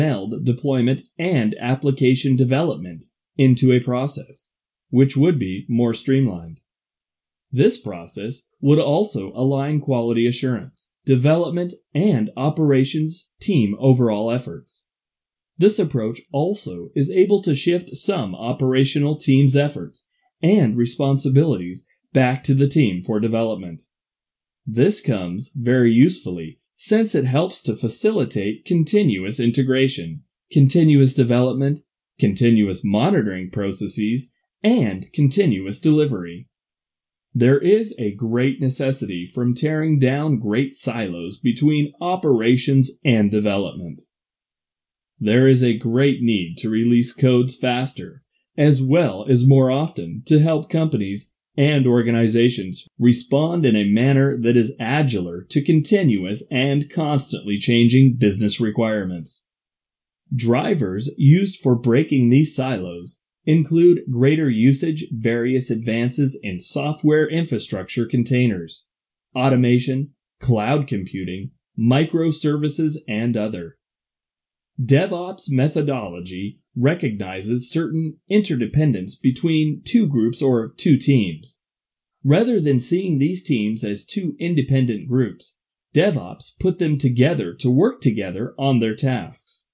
meld deployment and application development into a process, which would be more streamlined. This process would also align quality assurance, development, and operations team overall efforts. This approach also is able to shift some operational team's efforts and responsibilities back to the team for development. This comes very usefully since it helps to facilitate continuous integration, continuous development, continuous monitoring processes, and continuous delivery. There is a great necessity from tearing down great silos between operations and development. There is a great need to release codes faster, as well as more often to help companies and organizations respond in a manner that is agiler to continuous and constantly changing business requirements. Drivers used for breaking these silos include greater usage, various advances in software infrastructure containers, automation, cloud computing, microservices, and other. DevOps methodology recognizes certain interdependence between two groups or two teams. Rather than seeing these teams as two independent groups, DevOps put them together to work together on their tasks.